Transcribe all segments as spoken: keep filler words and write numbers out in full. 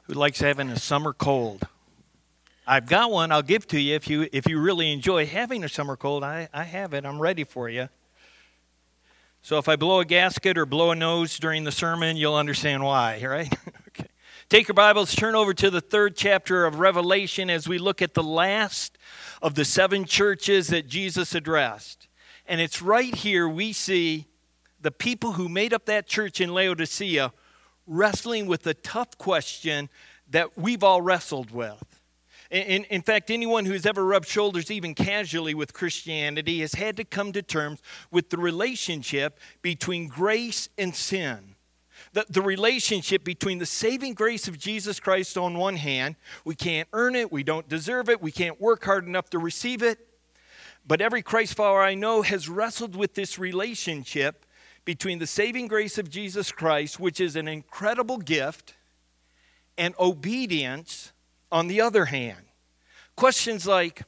Who likes having a summer cold? I've got one I'll give to you if you if you really enjoy having a summer cold. I, I have it. I'm ready for you. So if I blow a gasket or blow a nose during the sermon, you'll understand why, right? Okay. Take your Bibles, turn over to the third chapter of Revelation as we look at the last of the seven churches that Jesus addressed. And it's right here we see the people who made up that church in Laodicea wrestling with the tough question that we've all wrestled with. In, in fact, anyone who's ever rubbed shoulders even casually with Christianity has had to come to terms with the relationship between grace and sin. The, the relationship between the saving grace of Jesus Christ on one hand, we can't earn it, we don't deserve it, we can't work hard enough to receive it. But every Christ follower I know has wrestled with this relationship between the saving grace of Jesus Christ, which is an incredible gift, and obedience on the other hand. Questions like,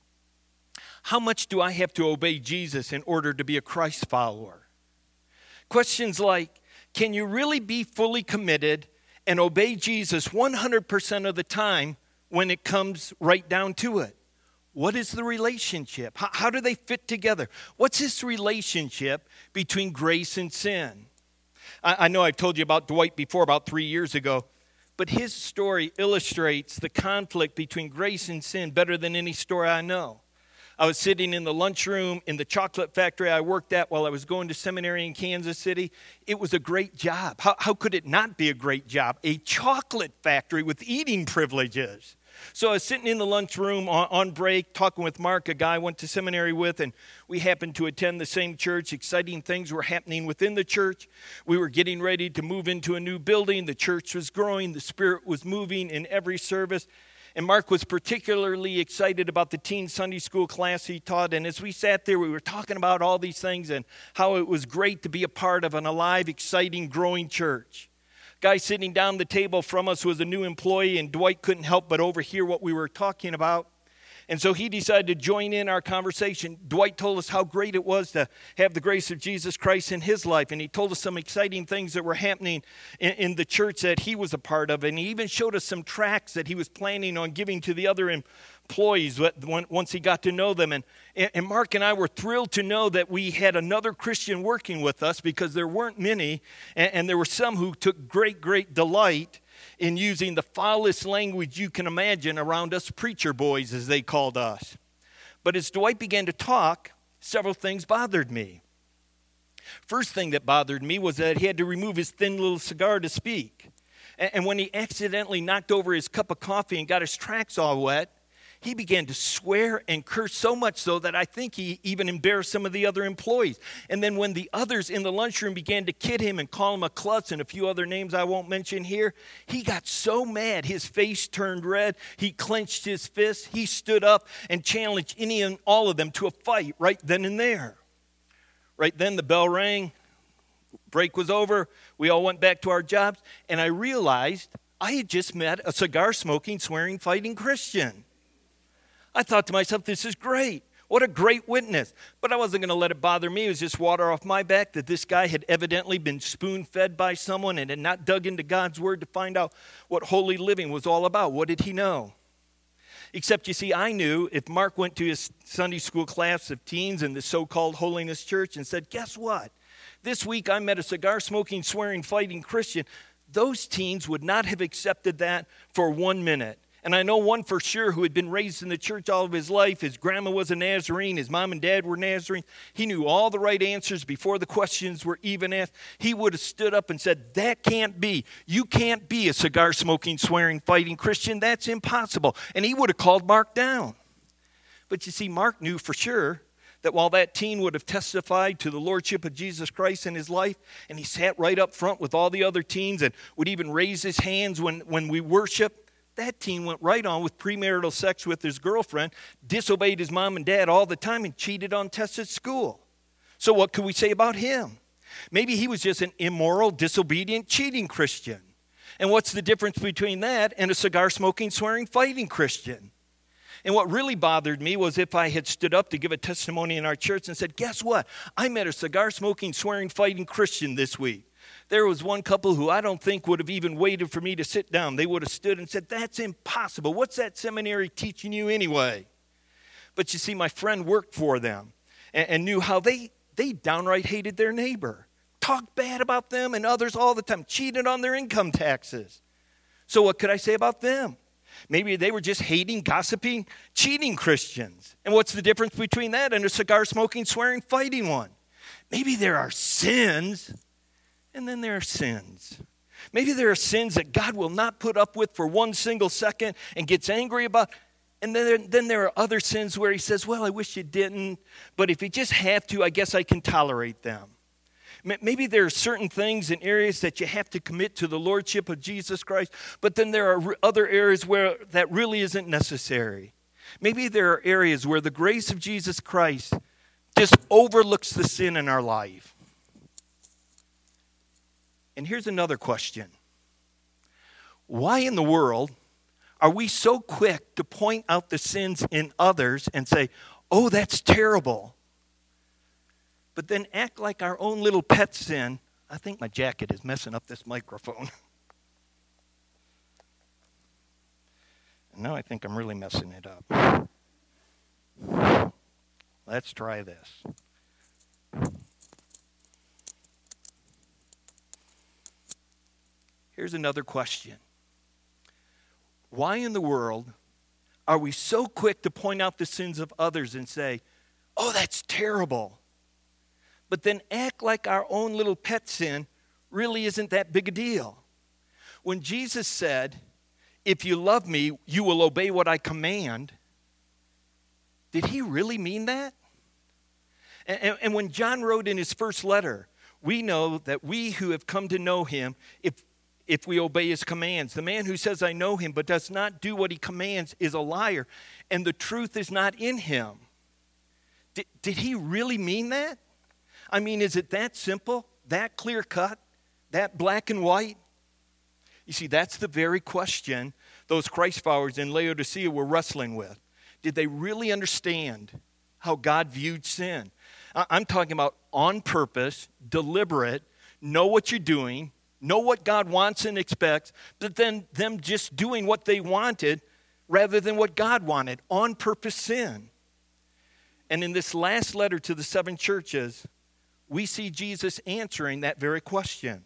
how much do I have to obey Jesus in order to be a Christ follower? Questions like, can you really be fully committed and obey Jesus one hundred percent of the time when it comes right down to it? What is the relationship? How, how do they fit together? What's this relationship between grace and sin? I, I know I've told you about Dwight before, about three years ago, but his story illustrates the conflict between grace and sin better than any story I know. I was sitting in the lunchroom in the chocolate factory I worked at while I was going to seminary in Kansas City. It was a great job. How, how could it not be a great job? A chocolate factory with eating privileges. So I was sitting in the lunchroom on, on break, talking with Mark, a guy I went to seminary with, and we happened to attend the same church. Exciting things were happening within the church. We were getting ready to move into a new building. The church was growing. The Spirit was moving in every service. And Mark was particularly excited about the teen Sunday school class he taught. And as we sat there, we were talking about all these things and how it was great to be a part of an alive, exciting, growing church. Guy sitting down the table from us was a new employee, and Dwight couldn't help but overhear what we were talking about. And so he decided to join in our conversation. Dwight told us how great it was to have the grace of Jesus Christ in his life, and he told us some exciting things that were happening in, in the church that he was a part of, and he even showed us some tracts that he was planning on giving to the other employees once he got to know them. And, and Mark and I were thrilled to know that we had another Christian working with us because there weren't many, and, and there were some who took great, great delight in using the foulest language you can imagine around us preacher boys, as they called us. But as Dwight began to talk, several things bothered me. First thing that bothered me was that he had to remove his thin little cigar to speak. And when he accidentally knocked over his cup of coffee and got his tracks all wet, he began to swear and curse so much so that I think he even embarrassed some of the other employees. And then when the others in the lunchroom began to kid him and call him a klutz and a few other names I won't mention here, he got so mad his face turned red. He clenched his fist. He stood up and challenged any and all of them to a fight right then and there. Right then the bell rang. Break was over. We all went back to our jobs. And I realized I had just met a cigar-smoking, swearing, fighting Christian. I thought to myself, this is great. What a great witness. But I wasn't going to let it bother me. It was just water off my back that this guy had evidently been spoon-fed by someone and had not dug into God's word to find out what holy living was all about. What did he know? Except, you see, I knew if Mark went to his Sunday school class of teens in the so-called Holiness Church and said, guess what? This week I met a cigar-smoking, swearing, fighting Christian. Those teens would not have accepted that for one minute. And I know one for sure who had been raised in the church all of his life. His grandma was a Nazarene. His mom and dad were Nazarenes. He knew all the right answers before the questions were even asked. He would have stood up and said, that can't be. You can't be a cigar-smoking, swearing, fighting Christian. That's impossible. And he would have called Mark down. But you see, Mark knew for sure that while that teen would have testified to the lordship of Jesus Christ in his life, and he sat right up front with all the other teens and would even raise his hands when, when we worship, that teen went right on with premarital sex with his girlfriend, disobeyed his mom and dad all the time, and cheated on tests at school. So what could we say about him? Maybe he was just an immoral, disobedient, cheating Christian. And what's the difference between that and a cigar-smoking, swearing, fighting Christian? And what really bothered me was if I had stood up to give a testimony in our church and said, guess what? I met a cigar-smoking, swearing, fighting Christian this week. There was one couple who I don't think would have even waited for me to sit down. They would have stood and said, "That's impossible. What's that seminary teaching you anyway?" But you see, my friend worked for them and, and knew how they, they downright hated their neighbor, talked bad about them and others all the time, cheated on their income taxes. So what could I say about them? Maybe they were just hating, gossiping, cheating Christians. And what's the difference between that and a cigar-smoking, swearing, fighting one? Maybe there are sins, and then there are sins. Maybe there are sins that God will not put up with for one single second and gets angry about. And then, then there are other sins where he says, well, I wish you didn't, but if you just have to, I guess I can tolerate them. Maybe there are certain things in areas that you have to commit to the lordship of Jesus Christ, but then there are other areas where that really isn't necessary. Maybe there are areas where the grace of Jesus Christ just overlooks the sin in our life. And here's another question. Why in the world are we so quick to point out the sins in others and say, oh, that's terrible, but then act like our own little pet sin? I think my jacket is messing up this microphone. And now I think I'm really messing it up. Let's try this. Here's another question. Why in the world are we so quick to point out the sins of others and say, oh, that's terrible, but then act like our own little pet sin really isn't that big a deal? When Jesus said, if you love me, you will obey what I command, did he really mean that? And, and, and when John wrote in his first letter, we know that we who have come to know him, if, if we obey his commands, the man who says, I know him, but does not do what he commands is a liar, and the truth is not in him. Did, did he really mean that? I mean, is it that simple, that clear cut, that black and white? You see, that's the very question those Christ followers in Laodicea were wrestling with. Did they really understand how God viewed sin? I'm talking about on purpose, deliberate, know what you're doing, know what God wants and expects, but then them just doing what they wanted rather than what God wanted, on purpose sin. And in this last letter to the seven churches, we see Jesus answering that very question.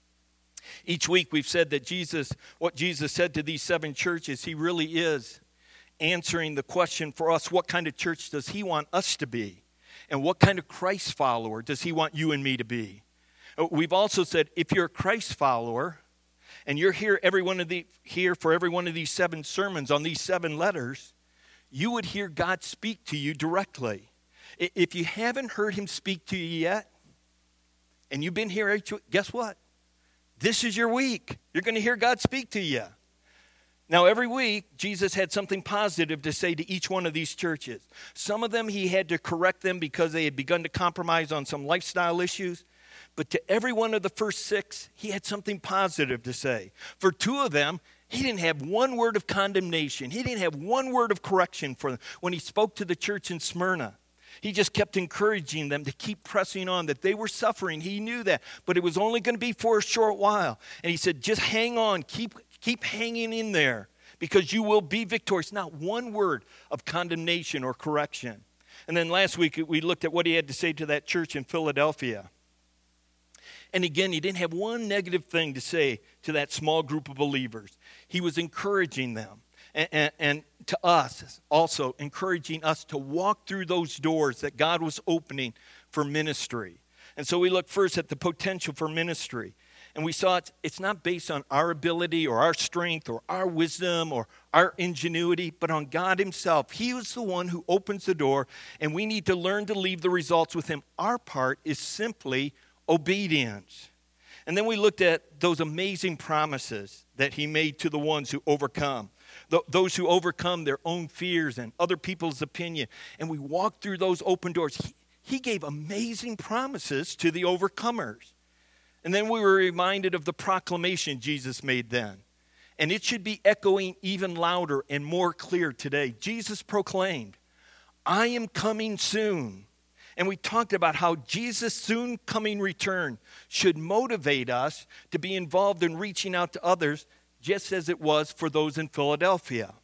Each week we've said that Jesus, what Jesus said to these seven churches, he really is answering the question for us, what kind of church does he want us to be? And what kind of Christ follower does he want you and me to be? We've also said, if you're a Christ follower, and you're here every one of the here for every one of these seven sermons on these seven letters, you would hear God speak to you directly. If you haven't heard him speak to you yet, and you've been here each week, guess what? This is your week. You're going to hear God speak to you. Now, every week, Jesus had something positive to say to each one of these churches. Some of them, he had to correct them because they had begun to compromise on some lifestyle issues. But to every one of the first six, he had something positive to say. For two of them, he didn't have one word of condemnation. He didn't have one word of correction for them. When he spoke to the church in Smyrna, he just kept encouraging them to keep pressing on, that they were suffering. He knew that, but it was only going to be for a short while. And he said, just hang on, keep, keep hanging in there, because you will be victorious. Not one word of condemnation or correction. And then last week, we looked at what he had to say to that church in Philadelphia. And again, he didn't have one negative thing to say to that small group of believers. He was encouraging them. And, and, and to us, also encouraging us to walk through those doors that God was opening for ministry. And so we looked first at the potential for ministry. And we saw it's, it's not based on our ability or our strength or our wisdom or our ingenuity, but on God himself. He was the one who opens the door, and we need to learn to leave the results with him. Our part is simply obedience. And then we looked at those amazing promises that he made to the ones who overcome. Those who overcome their own fears and other people's opinion. And we walked through those open doors. He, he gave amazing promises to the overcomers. And then we were reminded of the proclamation Jesus made then. And it should be echoing even louder and more clear today. Jesus proclaimed, I am coming soon, And we talked about how Jesus' soon coming return should motivate us to be involved in reaching out to others, just as it was for those in Philadelphia.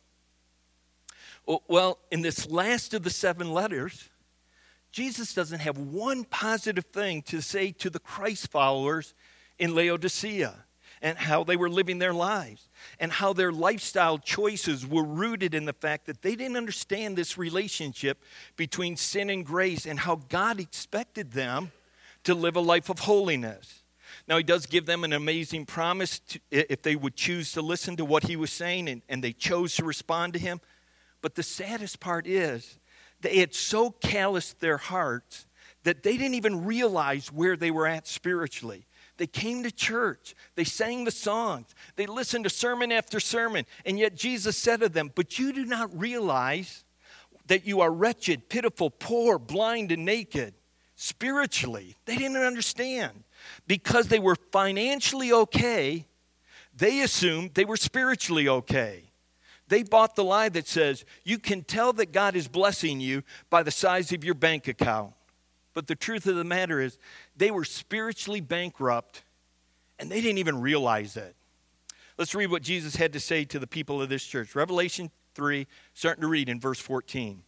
Well, in this last of the seven letters, Jesus doesn't have one positive thing to say to the Christ followers in Laodicea, and how they were living their lives, and how their lifestyle choices were rooted in the fact that they didn't understand this relationship between sin and grace, and how God expected them to live a life of holiness. Now, he does give them an amazing promise to, if they would choose to listen to what he was saying, and, and they chose to respond to him. But the saddest part is they had so calloused their hearts that they didn't even realize where they were at spiritually. They came to church. They sang the songs. They listened to sermon after sermon. And yet Jesus said to them, but you do not realize that you are wretched, pitiful, poor, blind, and naked. Spiritually, they didn't understand. Because they were financially okay, they assumed they were spiritually okay. They bought the lie that says, you can tell that God is blessing you by the size of your bank account. But the truth of the matter is, they were spiritually bankrupt, and they didn't even realize it. Let's read what Jesus had to say to the people of this church. Revelation three, starting to read in verse fourteen.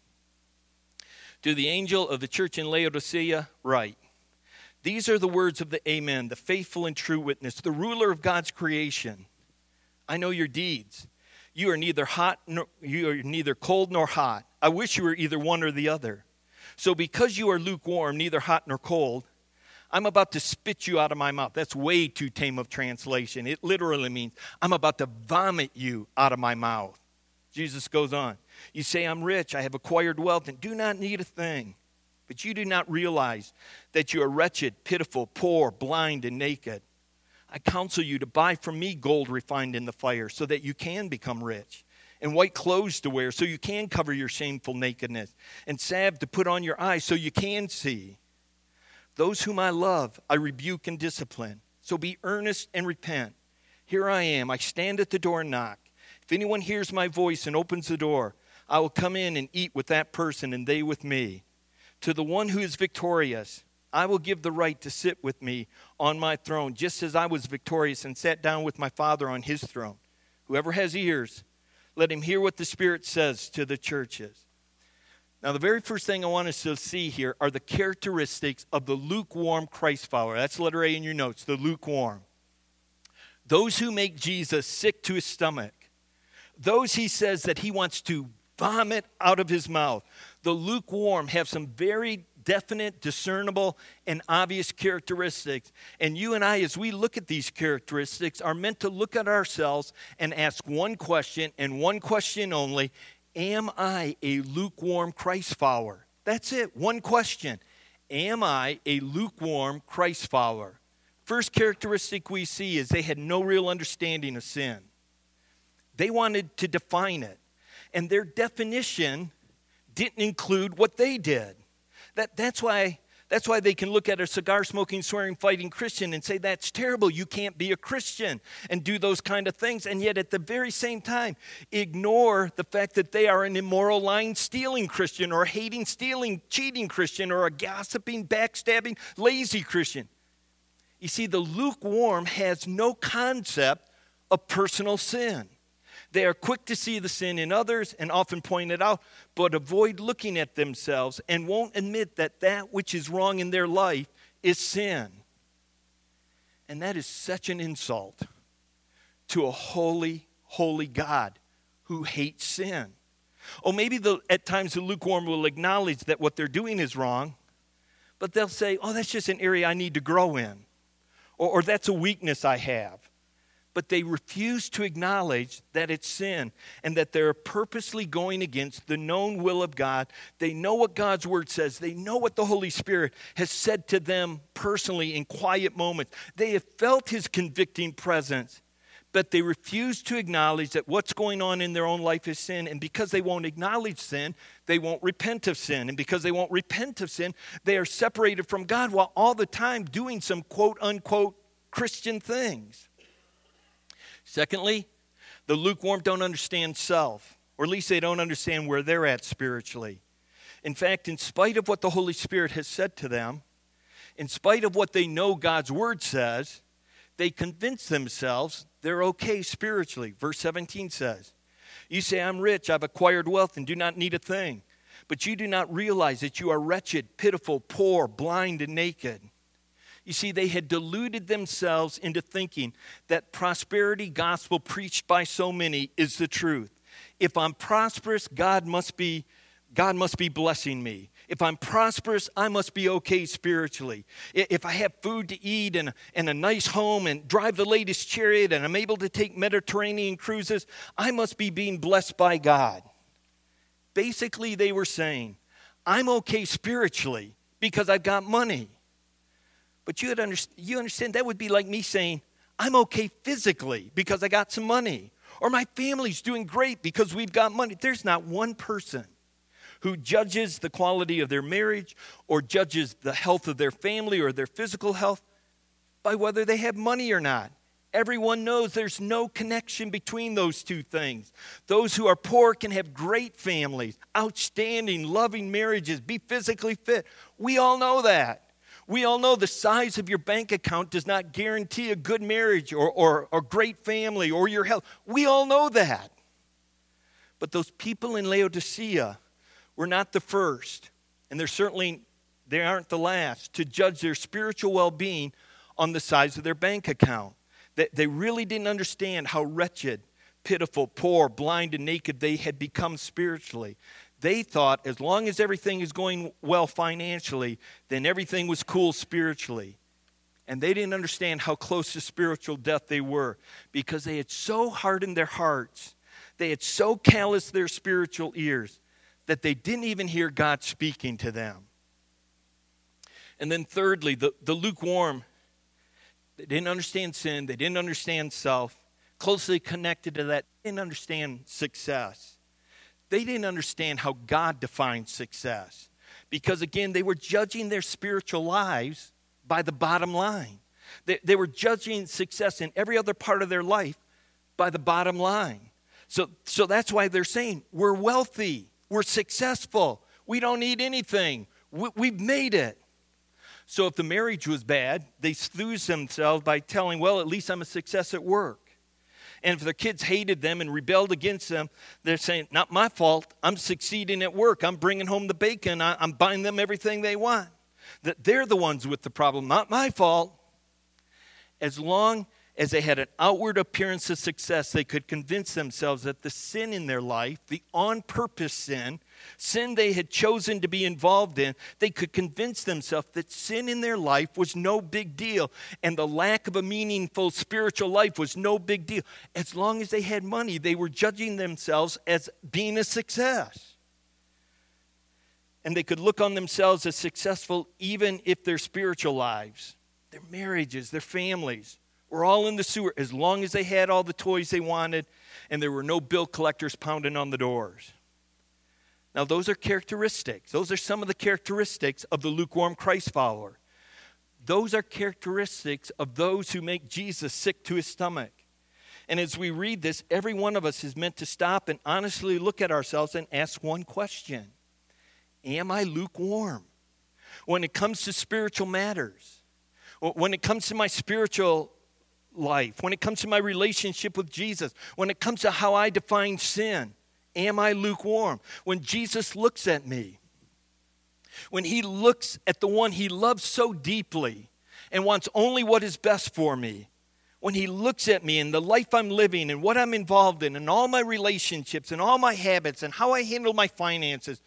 To the angel of the church in Laodicea, write, these are the words of the Amen, the faithful and true witness, the ruler of God's creation. I know your deeds. You are neither hot, nor, you are neither cold nor hot. I wish you were either one or the other. So because you are lukewarm, neither hot nor cold, I'm about to spit you out of my mouth. That's way too tame of translation. It literally means I'm about to vomit you out of my mouth. Jesus goes on. You say, I'm rich, I have acquired wealth, and do not need a thing. But you do not realize that you are wretched, pitiful, poor, blind, and naked. I counsel you to buy from me gold refined in the fire so that you can become rich, and white clothes to wear so you can cover your shameful nakedness, and salve to put on your eyes so you can see. Those whom I love, I rebuke and discipline. So be earnest and repent. Here I am. I stand at the door and knock. If anyone hears my voice and opens the door, I will come in and eat with that person and they with me. To the one who is victorious, I will give the right to sit with me on my throne, just as I was victorious and sat down with my Father on his throne. Whoever has ears, let him hear what the Spirit says to the churches. Now, the very first thing I want us to see here are the characteristics of the lukewarm Christ follower. That's letter A in your notes, the lukewarm. Those who make Jesus sick to his stomach. Those he says that he wants to vomit out of his mouth. The lukewarm have some very definite, discernible, and obvious characteristics. And you and I, as we look at these characteristics, are meant to look at ourselves and ask one question, and one question only: am I a lukewarm Christ follower? That's it, one question. Am I a lukewarm Christ follower? First characteristic we see is they had no real understanding of sin. They wanted to define it, and their definition didn't include what they did. That, that's why that's why they can look at a cigar-smoking, swearing-fighting Christian and say, that's terrible, you can't be a Christian, and do those kind of things, and yet at the very same time, ignore the fact that they are an immoral, lying, stealing Christian, or a hating, stealing, cheating Christian, or a gossiping, backstabbing, lazy Christian. You see, the lukewarm has no concept of personal sin. They are quick to see the sin in others and often point it out, but avoid looking at themselves and won't admit that that which is wrong in their life is sin. And that is such an insult to a holy, holy God who hates sin. Or maybe the, at times the lukewarm will acknowledge that what they're doing is wrong, but they'll say, oh, that's just an area I need to grow in, or, or that's a weakness I have. But they refuse to acknowledge that it's sin and that they're purposely going against the known will of God. They know what God's word says. They know what the Holy Spirit has said to them personally in quiet moments. They have felt his convicting presence, but they refuse to acknowledge that what's going on in their own life is sin. And because they won't acknowledge sin, they won't repent of sin. And because they won't repent of sin, they are separated from God while all the time doing some quote-unquote Christian things. Secondly, the lukewarm don't understand self, or at least they don't understand where they're at spiritually. In fact, in spite of what the Holy Spirit has said to them, in spite of what they know God's word says, they convince themselves they're okay spiritually. Verse seventeen says, you say, I'm rich, I've acquired wealth, and do not need a thing. But you do not realize that you are wretched, pitiful, poor, blind, and naked. You see, they had deluded themselves into thinking that prosperity gospel preached by so many is the truth. If I'm prosperous, God must be, God must be blessing me. If I'm prosperous, I must be okay spiritually. If I have food to eat and, and a nice home and drive the latest chariot and I'm able to take Mediterranean cruises, I must be being blessed by God. Basically, they were saying, I'm okay spiritually because I've got money. But you, had under, you understand, that would be like me saying, I'm okay physically because I got some money. Or my family's doing great because we've got money. There's not one person who judges the quality of their marriage or judges the health of their family or their physical health by whether they have money or not. Everyone knows there's no connection between those two things. Those who are poor can have great families, outstanding, loving marriages, be physically fit. We all know that. We all know the size of your bank account does not guarantee a good marriage or, or, or great family or your health. We all know that. But those people in Laodicea were not the first, and they're certainly, they aren't the last, to judge their spiritual well-being on the size of their bank account. They, they really didn't understand how wretched, pitiful, poor, blind, and naked they had become spiritually. They thought as long as everything is going well financially, then everything was cool spiritually. And they didn't understand how close to spiritual death they were because they had so hardened their hearts, they had so calloused their spiritual ears that they didn't even hear God speaking to them. And then thirdly, the, the lukewarm, they didn't understand sin, they didn't understand self, closely connected to that, they didn't understand success. They didn't understand how God defines success. Because again, they were judging their spiritual lives by the bottom line. They, they were judging success in every other part of their life by the bottom line. So, so that's why they're saying, we're wealthy, we're successful, we don't need anything, we, we've made it. So if the marriage was bad, they soothed themselves by telling, well, at least I'm a success at work. And if their kids hated them and rebelled against them, they're saying, not my fault. I'm succeeding at work. I'm bringing home the bacon. I, I'm buying them everything they want. That they're the ones with the problem, not my fault. As long as they had an outward appearance of success, they could convince themselves that the sin in their life, the on-purpose sin, sin they had chosen to be involved in, they could convince themselves that sin in their life was no big deal and the lack of a meaningful spiritual life was no big deal. As long as they had money, they were judging themselves as being a success. And they could look on themselves as successful even if their spiritual lives, their marriages, their families, were all in the sewer as long as they had all the toys they wanted and there were no bill collectors pounding on the doors. Now, those are characteristics. Those are some of the characteristics of the lukewarm Christ follower. Those are characteristics of those who make Jesus sick to his stomach. And as we read this, every one of us is meant to stop and honestly look at ourselves and ask one question. Am I lukewarm? When it comes to spiritual matters, when it comes to my spiritual life, when it comes to my relationship with Jesus, when it comes to how I define sin, am I lukewarm? When Jesus looks at me, when he looks at the one he loves so deeply and wants only what is best for me, when he looks at me and the life I'm living and what I'm involved in and all my relationships and all my habits and how I handle my finances,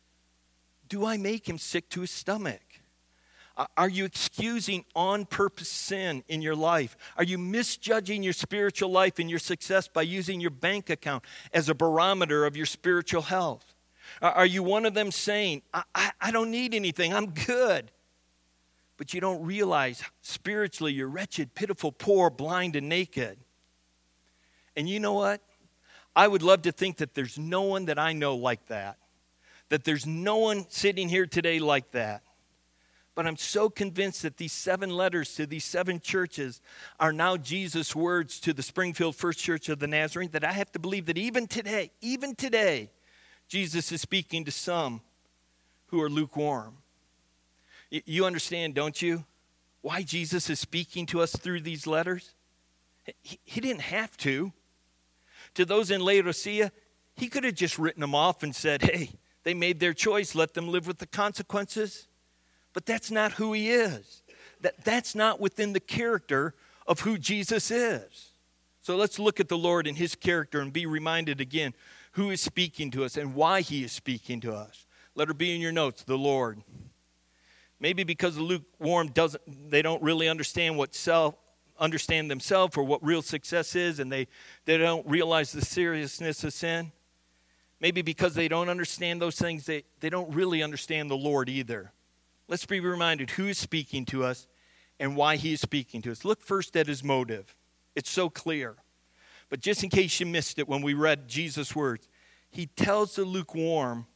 do I make him sick to his stomach? Are you excusing on-purpose sin in your life? Are you misjudging your spiritual life and your success by using your bank account as a barometer of your spiritual health? Are you one of them saying, I, I, I don't need anything, I'm good? But you don't realize spiritually you're wretched, pitiful, poor, blind, and naked. And you know what? I would love to think that there's no one that I know like that. That there's no one sitting here today like that. But I'm so convinced that these seven letters to these seven churches are now Jesus' words to the Springfield First Church of the Nazarene, that I have to believe that even today, even today, Jesus is speaking to some who are lukewarm. You understand, don't you, why Jesus is speaking to us through these letters? He, he didn't have to. To those in Laodicea, he could have just written them off and said, hey, they made their choice, let them live with the consequences. But that's not who he is. That, that's not within the character of who Jesus is. So let's look at the Lord and his character and be reminded again who is speaking to us and why he is speaking to us. Let her be in your notes, the Lord. Maybe because the lukewarm doesn't, they don't really understand what self, understand themselves or what real success is, and they, they don't realize the seriousness of sin. Maybe because they don't understand those things, they, they don't really understand the Lord either. Let's be reminded who is speaking to us and why he is speaking to us. Look first at his motive. It's so clear. But just in case you missed it when we read Jesus' words, he tells the lukewarm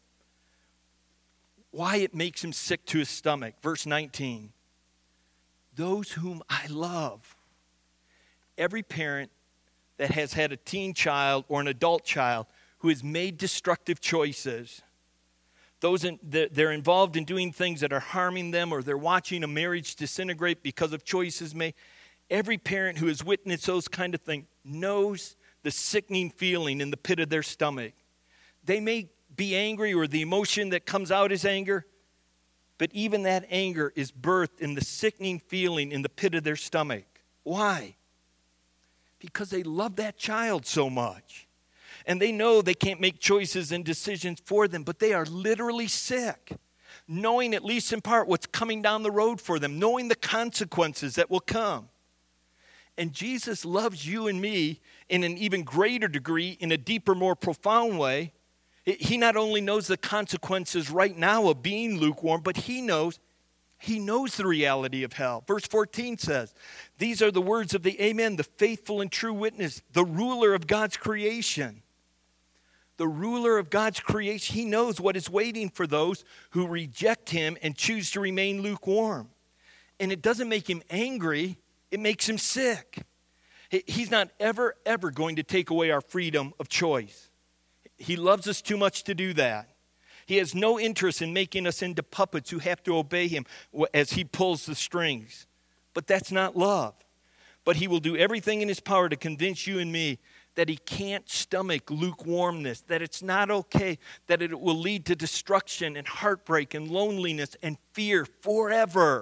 why it makes him sick to his stomach. Verse nineteen, those whom I love. Every parent that has had a teen child or an adult child who has made destructive choices, those in, they're involved in doing things that are harming them, or they're watching a marriage disintegrate because of choices made. Every parent who has witnessed those kind of things knows the sickening feeling in the pit of their stomach. They may be angry, or the emotion that comes out is anger, but even that anger is birthed in the sickening feeling in the pit of their stomach. Why? Because they love that child so much. And they know they can't make choices and decisions for them, but they are literally sick, knowing at least in part what's coming down the road for them, knowing the consequences that will come. And Jesus loves you and me in an even greater degree, in a deeper, more profound way. He not only knows the consequences right now of being lukewarm, but he knows, he knows the reality of hell. Verse fourteen says, these are the words of the Amen, the faithful and true witness, the ruler of God's creation. The ruler of God's creation, he knows what is waiting for those who reject him and choose to remain lukewarm. And it doesn't make him angry, it makes him sick. He's not ever, ever going to take away our freedom of choice. He loves us too much to do that. He has no interest in making us into puppets who have to obey him as he pulls the strings. But that's not love. But he will do everything in his power to convince you and me that he can't stomach lukewarmness, that it's not okay, that it will lead to destruction and heartbreak and loneliness and fear forever.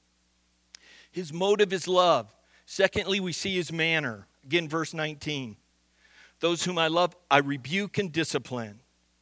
His motive is love. Secondly, we see his manner. Again, verse nineteen. Those whom I love, I rebuke and discipline.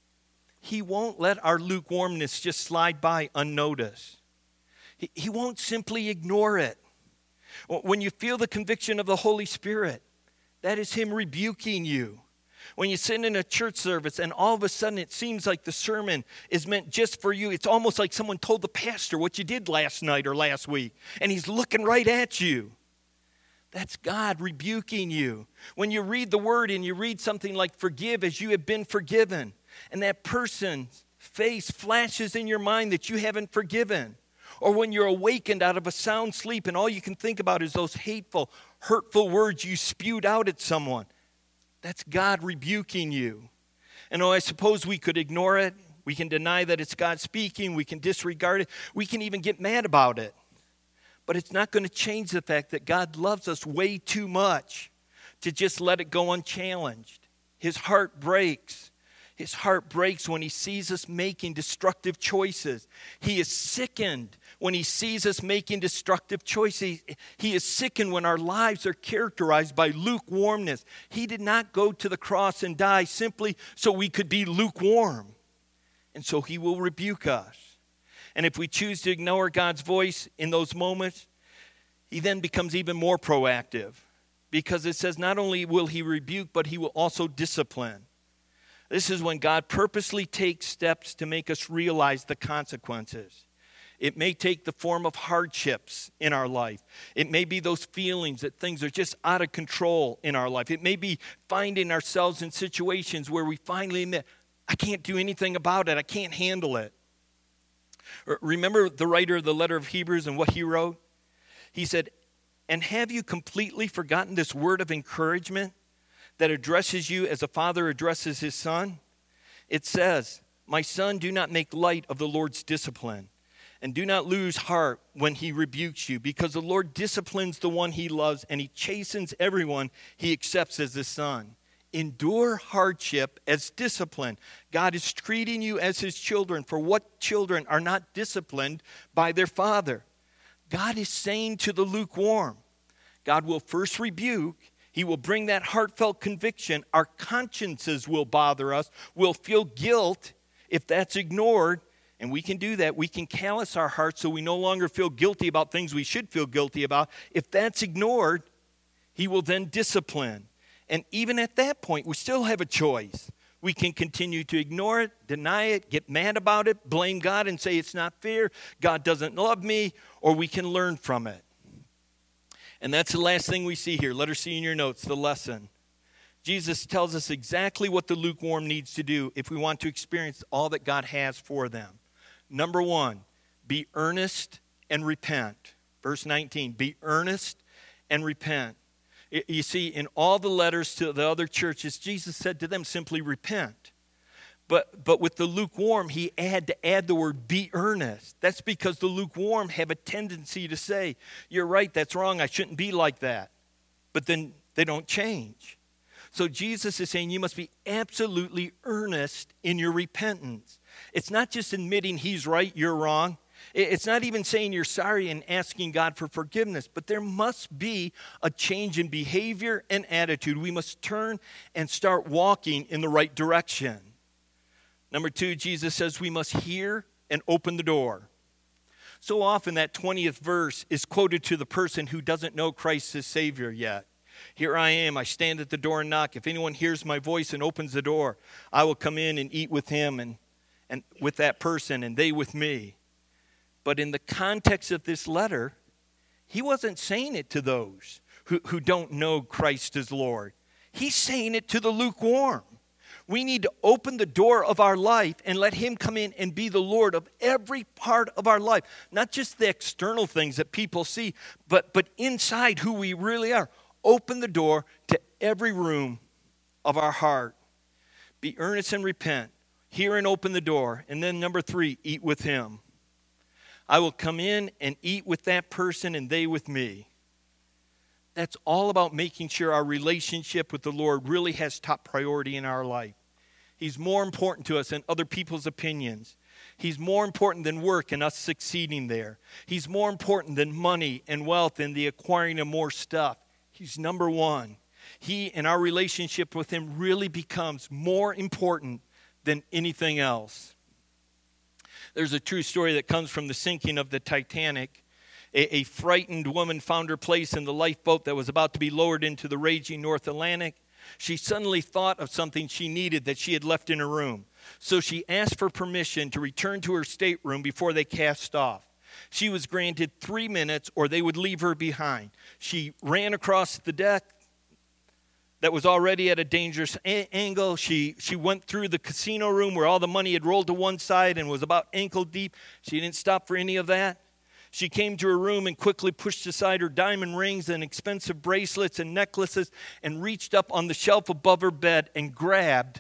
He won't let our lukewarmness just slide by unnoticed. He, he won't simply ignore it. When you feel the conviction of the Holy Spirit, that is him rebuking you. When you sit in a church service and all of a sudden it seems like the sermon is meant just for you, it's almost like someone told the pastor what you did last night or last week, and he's looking right at you. That's God rebuking you. When you read the word and you read something like forgive as you have been forgiven, and that person's face flashes in your mind that you haven't forgiven. Or when you're awakened out of a sound sleep and all you can think about is those hateful, hurtful words you spewed out at someone. That's God rebuking you. And oh, I suppose we could ignore it. We can deny that it's God speaking. We can disregard it. We can even get mad about it. But it's not going to change the fact that God loves us way too much to just let it go unchallenged. His heart breaks. His heart breaks when he sees us making destructive choices. He is sickened when he sees us making destructive choices. He is sickened when our lives are characterized by lukewarmness. He did not go to the cross and die simply so we could be lukewarm. And so he will rebuke us. And if we choose to ignore God's voice in those moments, he then becomes even more proactive. Because it says not only will he rebuke, but he will also discipline. This is when God purposely takes steps to make us realize the consequences. It may take the form of hardships in our life. It may be those feelings that things are just out of control in our life. It may be finding ourselves in situations where we finally admit, I can't do anything about it. I can't handle it. Remember the writer of the letter of Hebrews and what he wrote? He said, and have you completely forgotten this word of encouragement that addresses you as a father addresses his son? It says, My son, do not make light of the Lord's discipline, and do not lose heart when he rebukes you, because the Lord disciplines the one he loves, and he chastens everyone he accepts as his son. Endure hardship as discipline. God is treating you as his children. For what children are not disciplined by their father? God is saying to the lukewarm, God will first rebuke. He will bring that heartfelt conviction. Our consciences will bother us. We'll feel guilt if that's ignored. And we can do that. We can callous our hearts so we no longer feel guilty about things we should feel guilty about. If that's ignored, he will then discipline. And even at that point, we still have a choice. We can continue to ignore it, deny it, get mad about it, blame God and say it's not fair, God doesn't love me, or we can learn from it. And that's the last thing we see here. Let her see in your notes the lesson. Jesus tells us exactly what the lukewarm needs to do if we want to experience all that God has for them. Number one, be earnest and repent. Verse nineteen, be earnest and repent. You see, in all the letters to the other churches, Jesus said to them simply repent. But but with the lukewarm, he had to add the word be earnest. That's because the lukewarm have a tendency to say, you're right, that's wrong, I shouldn't be like that. But then they don't change. So Jesus is saying you must be absolutely earnest in your repentance. It's not just admitting he's right, you're wrong. It's not even saying you're sorry and asking God for forgiveness, but there must be a change in behavior and attitude. We must turn and start walking in the right direction. Number two, Jesus says we must hear and open the door. So often that twentieth verse is quoted to the person who doesn't know Christ as Savior yet. Here I am, I stand at the door and knock. If anyone hears my voice and opens the door, I will come in and eat with him and, and with that person and they with me. But in the context of this letter, he wasn't saying it to those who, who don't know Christ as Lord. He's saying it to the lukewarm. We need to open the door of our life and let him come in and be the Lord of every part of our life. Not just the external things that people see, but, but inside who we really are. Open the door to every room of our heart. Be earnest and repent. Hear and open the door. And then number three, eat with him. I will come in and eat with that person and they with me. That's all about making sure our relationship with the Lord really has top priority in our life. He's more important to us than other people's opinions. He's more important than work and us succeeding there. He's more important than money and wealth and the acquiring of more stuff. He's number one. He and our relationship with him really becomes more important than anything else. There's a true story that comes from the sinking of the Titanic. A, a frightened woman found her place in the lifeboat that was about to be lowered into the raging North Atlantic. She suddenly thought of something she needed that she had left in her room. So she asked for permission to return to her stateroom before they cast off. She was granted three minutes or they would leave her behind. She ran across the deck that was already at a dangerous a- angle. She she went through the casino room where all the money had rolled to one side and was about ankle deep. She didn't stop for any of that. She came to her room and quickly pushed aside her diamond rings and expensive bracelets and necklaces and reached up on the shelf above her bed and grabbed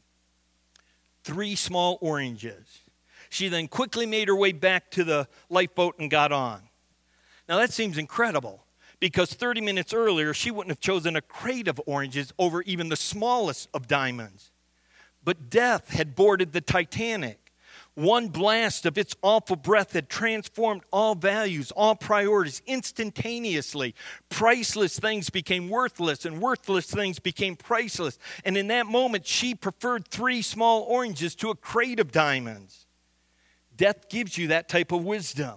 three small oranges. She then quickly made her way back to the lifeboat and got on. Now that seems incredible, because thirty minutes earlier, she wouldn't have chosen a crate of oranges over even the smallest of diamonds. But death had boarded the Titanic. One blast of its awful breath had transformed all values, all priorities instantaneously. Priceless things became worthless, and worthless things became priceless. And in that moment, she preferred three small oranges to a crate of diamonds. Death gives you that type of wisdom.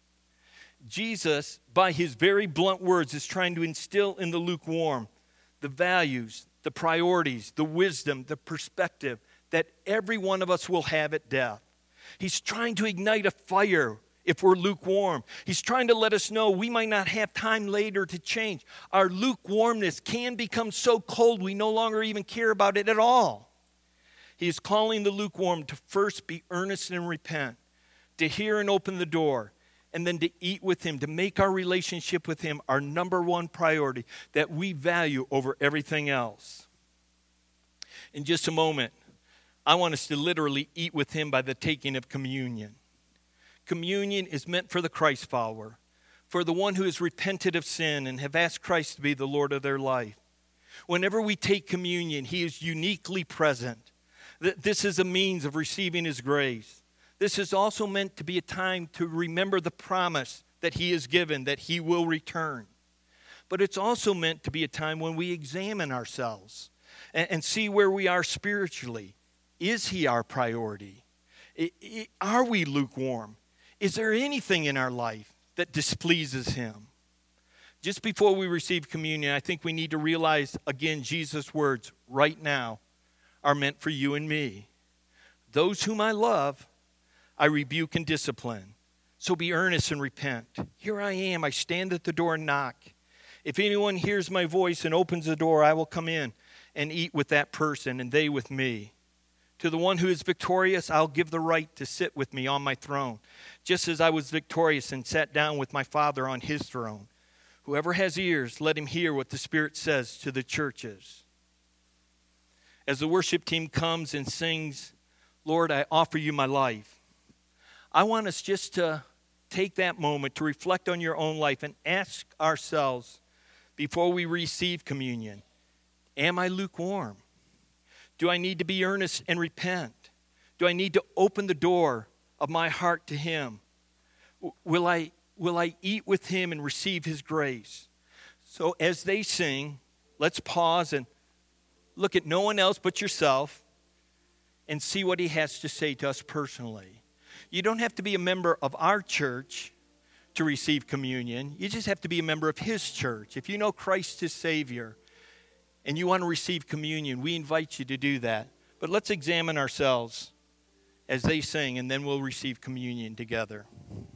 Jesus, by his very blunt words, is trying to instill in the lukewarm the values, the priorities, the wisdom, the perspective that every one of us will have at death. He's trying to ignite a fire if we're lukewarm. He's trying to let us know we might not have time later to change. Our lukewarmness can become so cold we no longer even care about it at all. He is calling the lukewarm to first be earnest and repent, to hear and open the door, and then to eat with him, to make our relationship with him our number one priority that we value over everything else. In just a moment, I want us to literally eat with him by the taking of communion. Communion is meant for the Christ follower, for the one who has repented of sin and have asked Christ to be the Lord of their life. Whenever we take communion, he is uniquely present. This is a means of receiving his grace. This is also meant to be a time to remember the promise that he has given, that he will return. But it's also meant to be a time when we examine ourselves and, and see where we are spiritually. Is he our priority? I, I, are we lukewarm? Is there anything in our life that displeases him? Just before we receive communion, I think we need to realize, again, Jesus' words right now are meant for you and me. Those whom I love, I rebuke and discipline. So be earnest and repent. Here I am. I stand at the door and knock. If anyone hears my voice and opens the door, I will come in and eat with that person and they with me. To the one who is victorious, I'll give the right to sit with me on my throne, just as I was victorious and sat down with my Father on his throne. Whoever has ears, let him hear what the Spirit says to the churches. As the worship team comes and sings, Lord, I offer you my life, I want us just to take that moment to reflect on your own life and ask ourselves before we receive communion, am I lukewarm? Do I need to be earnest and repent? Do I need to open the door of my heart to him? Will I Will I eat with him and receive his grace? So as they sing, let's pause and look at no one else but yourself and see what he has to say to us personally. You don't have to be a member of our church to receive communion. You just have to be a member of his church. If you know Christ as Savior and you want to receive communion, we invite you to do that. But let's examine ourselves as they sing, and then we'll receive communion together.